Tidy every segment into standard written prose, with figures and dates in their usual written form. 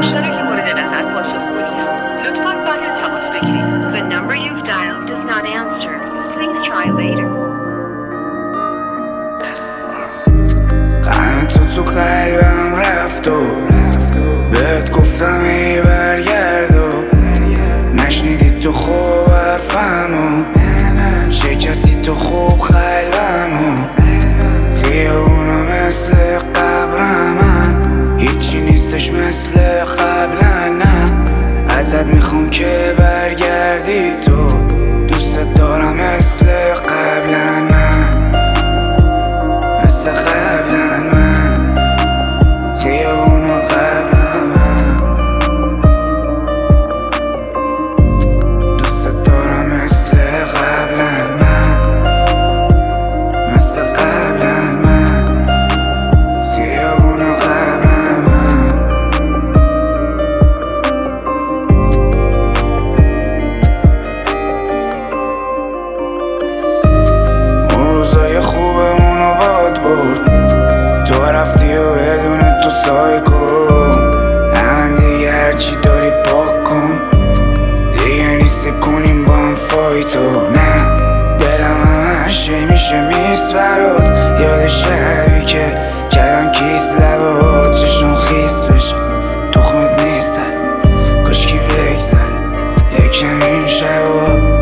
مشترک مورد نظر پاسخگو نیست. لطفاً بعد تماس بگیرید. The number you've dialed does not answer. Please try later. قند تو قلبم رفت و بهت گفتم ای برگرد و نشنیدی تو خوب حرفمو، شکستی تو خوب قلبمو. خیابونا مثل قبرم من، هیچی نیستش مثل قبلا. نه ازت میخوام که برگردی تو، دوست دارم مثل قبلا من، مثل قبلا من. خیابونا قبرم من، دوست دارم مثل قبلا من، مثل قبلا من. خیابونا قبرم من. روزای خوبمونو باد برد، تو رفتی و بدون تو سایکو. من دیگه هرچی داری پاک کن، دیگه نیست کنیم با هم فایتو. نه دلم همش میشه میس برات، یاد شبی که کردم کیس لبات، چشم خیس بشه تخمت نیست سر، کاشکی بگذره یکم این شبا.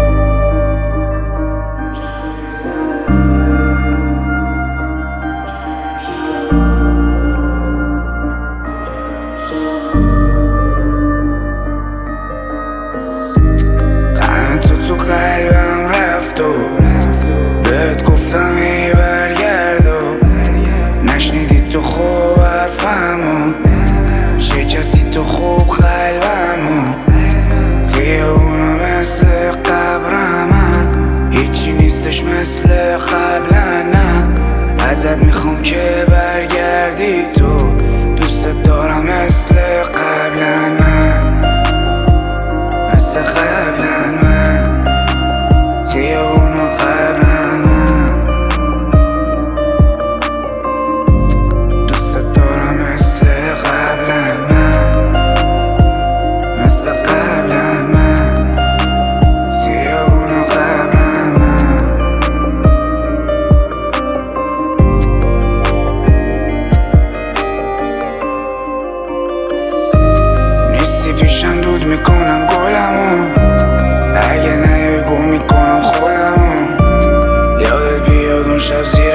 تو قلبم رفت و بهت گفتم ای برگرد و نشنیدی تو خوب حرفمو، شکستی تو خوب قلبمو. خیابونا مثل قبرم من، هیچی نیستش مثل قبلا. نه ازت میخوام که برگردی تو، دوست دارم مثل قبلا من، مثل قبلا من. خیابونا قبرم من، دوست دارم مثل قبلا من، مثل قبلا من. خیابونا قبرم من. نیستی پیشم دود میکنم گلمو، اگه نیای گم میکنم خودمو. یادت بیاد اون شب